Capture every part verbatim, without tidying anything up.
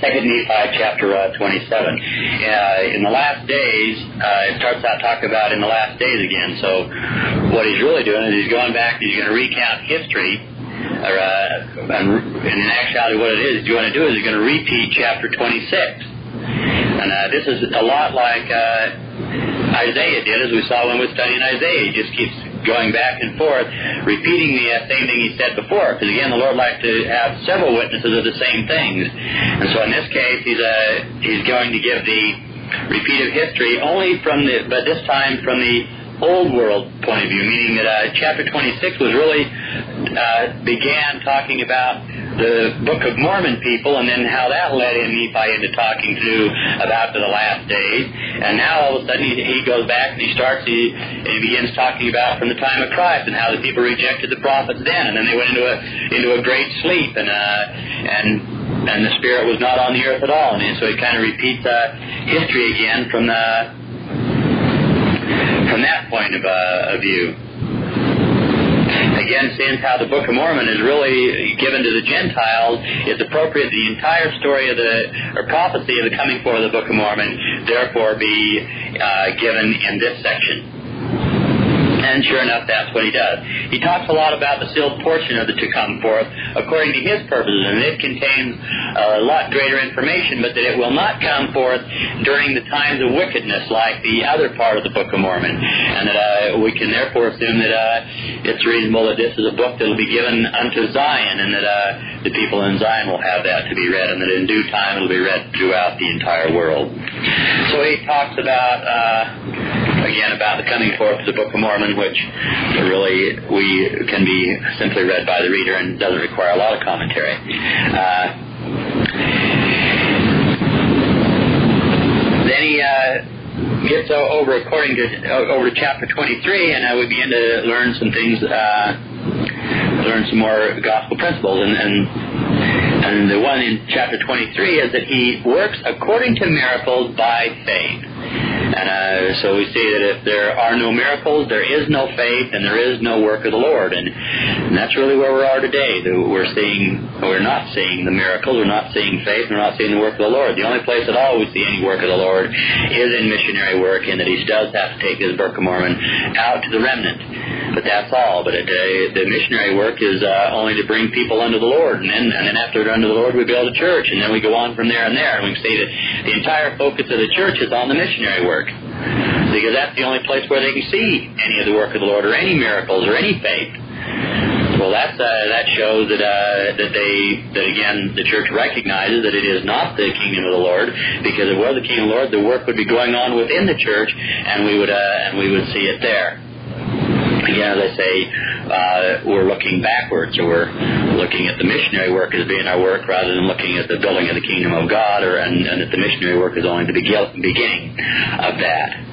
Second Nephi chapter uh, twenty-seven. Uh, in the last days, uh, it starts out talking about in the last days again. So what he's really doing is he's going back, he's going to recount history, or, uh, and, and in actuality what it is he's going to do is he's going to repeat chapter twenty-six. And uh, this is a lot like uh, Isaiah did, as we saw when we were studying Isaiah. He just keeps going back and forth, repeating the uh, same thing he said before. Because again, the Lord likes to have several witnesses of the same things. And so in this case, he's uh, he's going to give the repeat of history only from the, but this time from the old world point of view, meaning that uh, chapter twenty-six was really uh, began talking about the Book of Mormon people, and then how that led in Nephi into talking to about the last days. And now all of a sudden he, he goes back and he starts, he, and he begins talking about from the time of Christ and how the people rejected the prophets then, and then they went into a into a great sleep, and uh, and and the Spirit was not on the earth at all. And so he kind of repeats uh, history again from the from that point of, uh, of view. Again, since how the Book of Mormon is really given to the Gentiles, it's appropriate the entire story of the, or prophecy of the coming forth of the Book of Mormon, therefore be uh, given in this section. And sure enough, that's what he does. He talks a lot about the sealed portion of the to come forth according to his purposes, and it contains a lot greater information, but that it will not come forth during the times of wickedness like the other part of the Book of Mormon. And that uh, we can therefore assume that uh, it's reasonable that this is a book that will be given unto Zion, and that uh, the people in Zion will have that to be read, and that in due time it will be read throughout the entire world. So he talks about... Uh, Again, about the coming forth of the Book of Mormon, which really we can be simply read by the reader and doesn't require a lot of commentary. Uh, then he uh, gets over according to over to chapter twenty-three, and uh, we begin to learn some things, uh, learn some more gospel principles, and. and And the one in chapter twenty-three is that he works according to miracles by faith. And uh, so we see that if there are no miracles, there is no faith, and there is no work of the Lord. And, and that's really where we are today. We're seeing, we're not seeing the miracles, we're not seeing faith, we're not seeing the work of the Lord. The only place at all we see any work of the Lord is in missionary work, in that he does have to take his Book of Mormon out to the remnant. But that's all. But it, uh, the missionary work is uh, only to bring people unto the Lord. And then, and then after they're unto the Lord, we build a church. And then we go on from there and there. And we see that the entire focus of the church is on the missionary work. Because that's the only place where they can see any of the work of the Lord, or any miracles, or any faith. Well, that's, uh, that shows that uh, that they that again the church recognizes that it is not the kingdom of the Lord, because if it was the kingdom of the Lord, the work would be going on within the church, and we would uh, and we would see it there. Again, as I say, uh, we're looking backwards, or we're looking at the missionary work as being our work, rather than looking at the building of the kingdom of God, or and, and that the missionary work is only the beginning of that.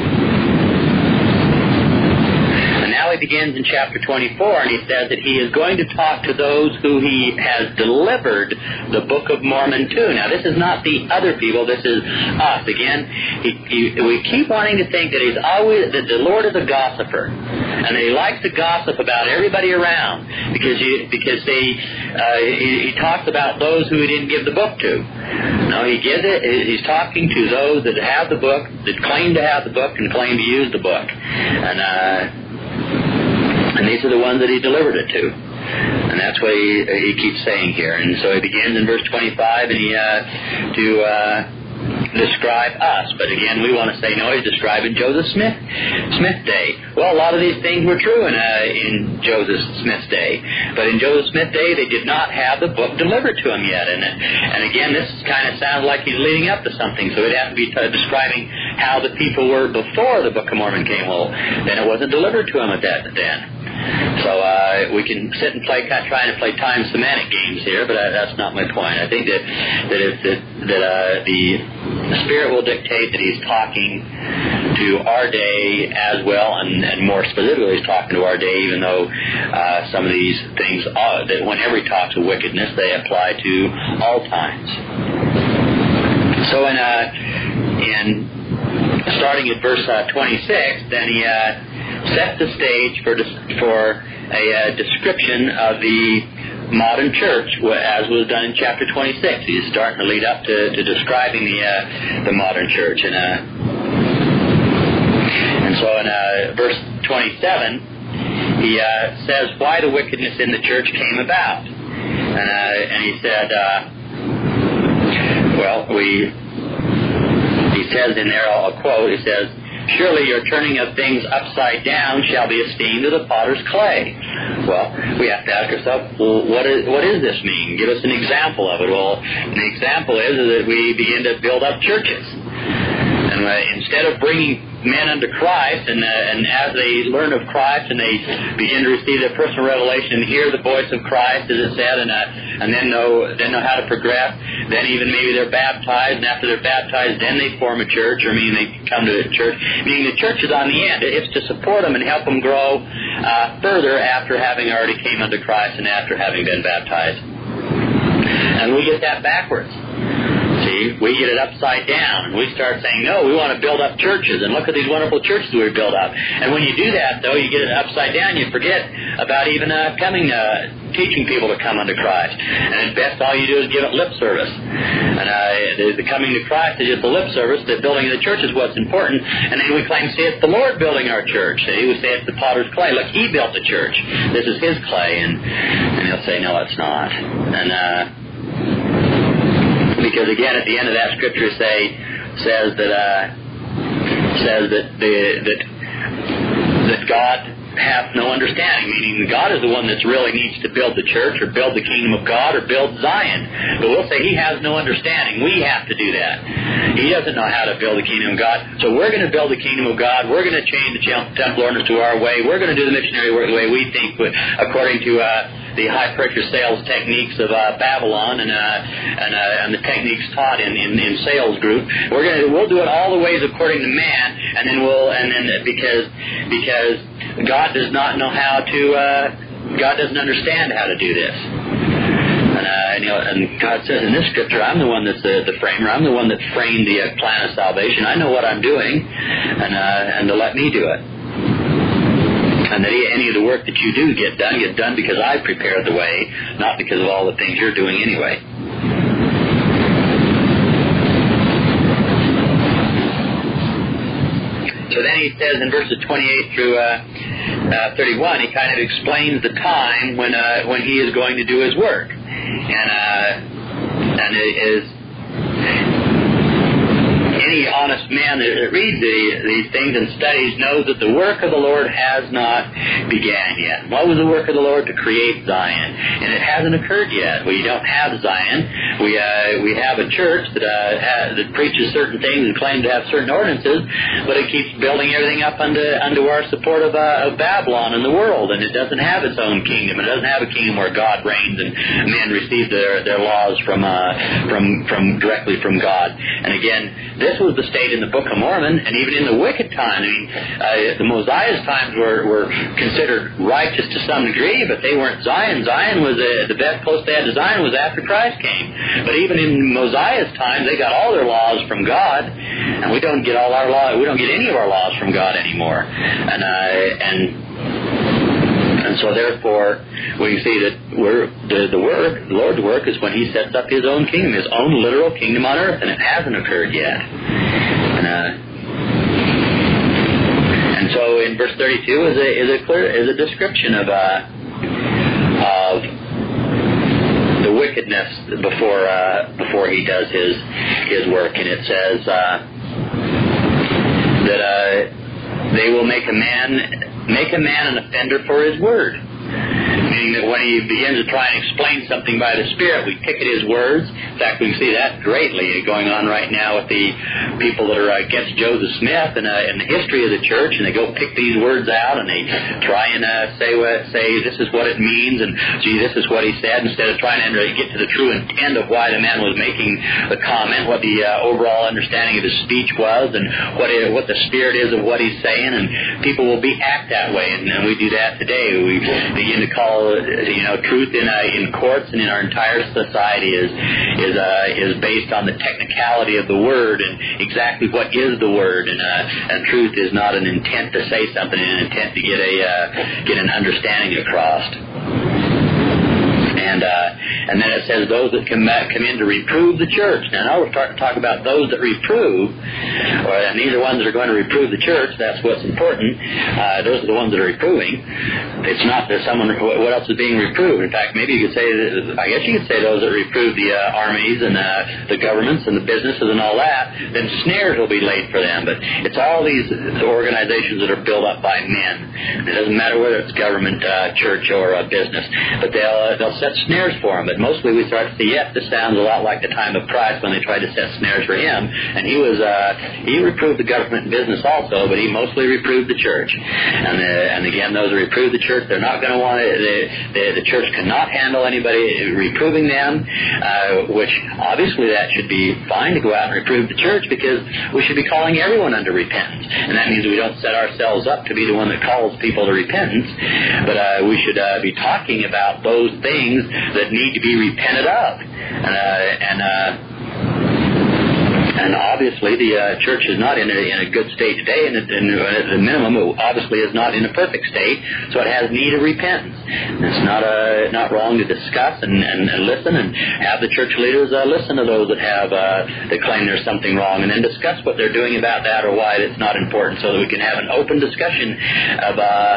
Now he begins in chapter twenty-four, and he says that he is going to talk to those who he has delivered the Book of Mormon to. Now, this is not the other people. This is us. Again, he, he, we keep wanting to think that he's always that the Lord is a gossiper, and that he likes to gossip about everybody around, because you, because they uh, he, he talks about those who he didn't give the book to. No, he gives it. He's talking to those that have the book, that claim to have the book, and claim to use the book, and. Uh, And these are the ones that he delivered it to. And that's what he, he keeps saying here. And so he begins in verse twenty-five, and he uh, to uh, describe us. But again, we want to say, no, he's describing Joseph Smith, Smith's day. Well, a lot of these things were true in, uh, in Joseph Smith's day. But in Joseph Smith's day, they did not have the book delivered to him yet. And, and again, this kind of sounds like he's leading up to something. So he'd have to be t- describing how the people were before the Book of Mormon came. Well, then it wasn't delivered to him at that then. So uh, we can sit and play, kind of trying to play time semantic games here, but uh, that's not my point. I think that that, if, that, that uh, the Spirit will dictate that he's talking to our day as well, and, and more specifically, he's talking to our day, even though uh, some of these things, are, that whenever he talks of wickedness, they apply to all times. So in, uh, in starting at verse uh, twenty-six, then he... Uh, set the stage for for a uh, description of the modern church, as was done in chapter twenty-six. He's starting to lead up to, to describing the uh, the modern church. And, uh, and so in uh, verse twenty-seven, he uh, says why the wickedness in the church came about. And, uh, and he said, uh, well, we, he says in there, I'll quote, he says, "Surely your turning of things upside down shall be esteemed as the potter's clay." Well, we have to ask ourselves, well, what, is, what does this mean? Give us an example of it. Well, the example is, is that we begin to build up churches. And uh, instead of bringing men unto Christ, and, uh, and as they learn of Christ and they begin to receive their personal revelation and hear the voice of Christ, as it said, and uh, and then know then know how to progress, then even maybe they're baptized, and after they're baptized, then they form a church, or meaning they come to a church. Meaning the church is on the end. It's to support them and help them grow uh, further after having already came unto Christ and after having been baptized. And we get that backwards. See, we get it upside down, and we start saying, no, we want to build up churches, and look at these wonderful churches we build up. And when you do that, though, you get it upside down, you forget about even uh, coming, uh, teaching people to come unto Christ. And at best, all you do is give it lip service. And uh, the, the coming to Christ is just the lip service. The building of the church is what's important. And then we claim, see, it's the Lord building our church. See, we say it's the potter's clay. Look, He built the church. This is His clay. And, and He'll say, no, it's not. And, uh, Because again, at the end of that scripture, say says that uh, says that the that that God hath no understanding, meaning God is the one that really needs to build the church, or build the kingdom of God, or build Zion. But we'll say He has no understanding. We have to do that. He doesn't know how to build the kingdom of God. So we're going to build the kingdom of God. We're going to change the temple ordinance to our way. We're going to do the missionary work the way we think, according to uh, the high-pressure sales techniques of uh, Babylon and uh, and, uh, and the techniques taught in, in, in sales group. We're going to we'll do it all the ways according to man, and then we'll and then because because God does not know how to. Uh, God doesn't understand how to do this. And, uh, and, you know, and God says in this scripture, I'm the one that's the, the framer. I'm the one that framed the uh, plan of salvation. I know what I'm doing, and uh, and to let me do it. And that any of the work that you do get done, get done because I prepared the way, not because of all the things you're doing anyway. So then he says in verses twenty-eight through uh, uh, thirty-one, he kind of explains the time when uh, when he is going to do his work, and uh, and it is. Any honest man that reads the, these things and studies knows that the work of the Lord has not began yet. What was the work of the Lord? To create Zion. And it hasn't occurred yet. We don't have Zion. We uh, we have a church that uh, has, that preaches certain things and claims to have certain ordinances, but it keeps building everything up unto, unto our support of, uh, of Babylon and the world, and it doesn't have its own kingdom. It doesn't have a kingdom where God reigns and men receive their, their laws from, uh, from, from directly from God. And again, this was the state in the Book of Mormon, and even in the wicked time. I mean, uh, the Mosiah's times were, were considered righteous to some degree, but they weren't Zion. Zion was uh, the best close they had to Zion was after Christ came. But even in Mosiah's time, they got all their laws from God, and we don't get all our law. We don't get any of our laws from God anymore. And uh, and. And so, therefore, we see that we're, the, the work, the Lord's work, is when He sets up His own kingdom, His own literal kingdom on earth, and it hasn't occurred yet. And, uh, and so, in verse thirty-two is a is a clear is a description of uh, of the wickedness before uh, before He does His His work, and it says uh, that uh, they will make a man. Make a man an offender for his word. Meaning that when he begins to try and explain something by the Spirit, we pick at his words. In fact, we can see that greatly going on right now with the people that are against Joseph Smith and uh, in the history of the church, and they go pick these words out and they try and uh, say what, say this is what it means, and gee, this is what he said, instead of trying to get to the true intent of why the man was making the comment, what the uh, overall understanding of his speech was, and what it, what the spirit is of what he's saying. And people will be act that way, and, and we do that today. We begin to call you know truth in uh, in courts and in our entire society is is uh, is based on the technicality of the word and exactly what is the word, and uh, and truth is not an intent to say something, an intent to get a uh, get an understanding across. And uh, and then it says those that come back, come in to reprove the church. Now, now we're starting to talk about those that reprove, or, and these are ones that are going to reprove the church. That's what's important. Uh, those are the ones that are reproving. It's not that someone, what else is being reproved? In fact, maybe you could say, I guess you could say those that reprove the uh, armies and uh, the governments and the businesses and all that, then snares will be laid for them. But it's all these organizations that are built up by men. It doesn't matter whether it's government, uh, church, or a business, but they'll uh, they'll set snares for him. But mostly we start to see, yes, this sounds a lot like the time of Christ when they tried to set snares for him. And he was uh, he reproved the government and business also, but he mostly reproved the church. And uh, and again, those that reprove the church, they're not going to want it. The, the, the church cannot handle anybody reproving them, uh, which obviously that should be fine to go out and reprove the church, because we should be calling everyone unto repentance. And that means we don't set ourselves up to be the one that calls people to repentance, but uh, we should uh, be talking about those things that need to be repented of. And, uh, and uh, And obviously, the uh, church is not in a, in a good state today, and at the minimum, it obviously is not in a perfect state, so it has need of repentance. And it's not uh, not wrong to discuss and, and, and listen, and have the church leaders uh, listen to those that have uh, that claim there's something wrong, and then discuss what they're doing about that or why it's not important, so that we can have an open discussion of Uh,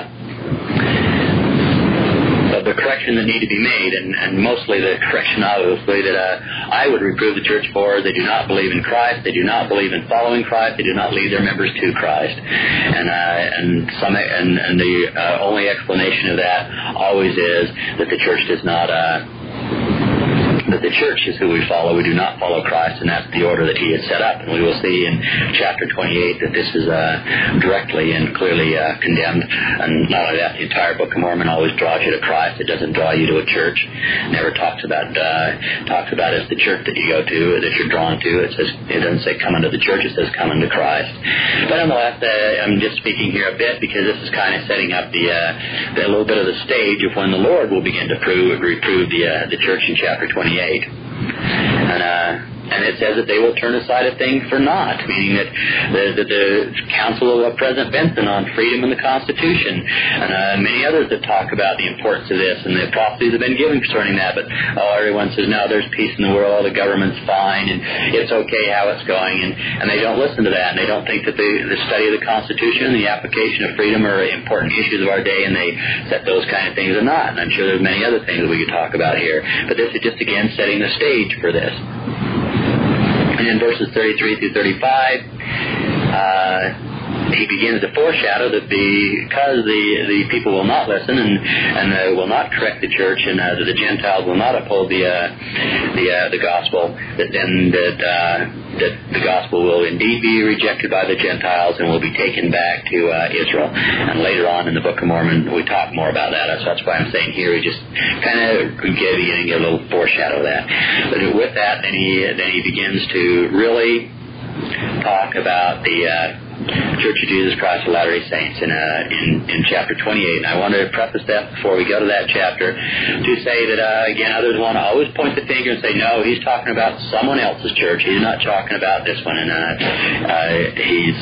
of the correction that need to be made, and, and mostly the correction, obviously, that uh, I would reprove the church for. They do not believe in Christ. They do not believe in following Christ. They do not lead their members to Christ. And uh, and some and, and the uh, only explanation of that always is that the church does not. Uh, that the church is who we follow. We do not follow Christ, and that's the order that he has set up. And we will see in chapter twenty-eight that this is uh, directly and clearly uh, condemned. And not only that, the entire Book of Mormon always draws you to Christ. It doesn't draw you to a church. It never talks about uh, talks about it as the church that you go to, that you're drawn to. It says it doesn't say come unto the church. It says come unto Christ. But nonetheless, uh, I'm just speaking here a bit because this is kind of setting up the, uh, the little bit of the stage of when the Lord will begin to prove reprove the uh, the church in chapter twenty-eight. And uh, and it says that they will turn aside a thing for naught, meaning that the, the, the Council of President Benson on freedom and the Constitution, and uh, many others that talk about the importance of this, and the prophecies have been given concerning that. But oh, everyone says, no, there's peace in the world, the government's fine, and it's okay how it's going, and, and they don't listen to that, and they don't think that the, the study of the Constitution and the application of freedom are important issues of our day, and they set those kind of things or not. And I'm sure there's many other things that we could talk about here. But this is just, again, setting the stage for this. And in verses thirty-three through thirty-five, uh, he begins to foreshadow that because the, the people will not listen and and uh, will not correct the church, and uh, that the Gentiles will not uphold the uh, the uh, the gospel, that then that uh, that the gospel will indeed be rejected by the Gentiles and will be taken back to uh, Israel. And later on in the Book of Mormon, we talk more about that. So that's why I'm saying here we just kind of give you a little foreshadow of that. But with that, then he then he begins to really talk about the uh, Church of Jesus Christ of Latter-day Saints in, uh, in in chapter twenty-eight. And I want to preface that before we go to that chapter to say that, uh, again, others want to always point the finger and say, no, he's talking about someone else's church. He's not talking about this one. And uh, uh, he's...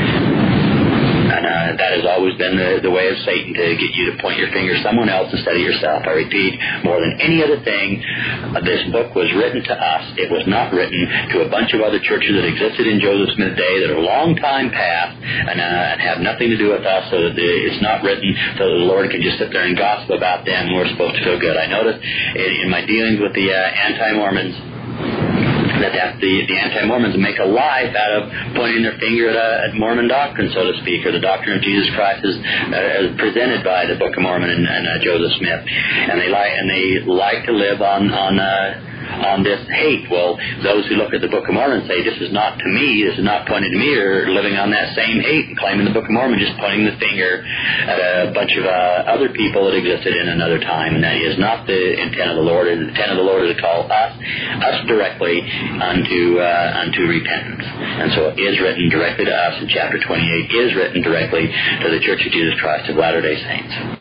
And uh, that has always been the, the way of Satan, to get you to point your finger someone else instead of yourself. I repeat, more than any other thing, uh, this book was written to us. It was not written to a bunch of other churches that existed in Joseph Smith's day that are a long time past and, uh, and have nothing to do with us, so that the, it's not written so that the Lord can just sit there and gossip about them and we're supposed to feel good. I noticed in, in my dealings with the uh, anti-Mormons that that's the, the anti-Mormons make a life out of pointing their finger at, uh, at Mormon doctrine, so to speak, or the doctrine of Jesus Christ as, uh, as presented by the Book of Mormon and, and uh, Joseph Smith. And they like and they like to live on on uh, on this hate. Well, those who look at the Book of Mormon say, this is not to me, this is not pointed to me, or living on that same hate and claiming the Book of Mormon, just pointing the finger at a bunch of uh, other people that existed in another time. And that is not the intent of the Lord. The intent of the Lord is to call us, us directly unto uh, unto repentance. And so it is written directly to us in chapter twenty-eight, is written directly to the Church of Jesus Christ of Latter-day Saints.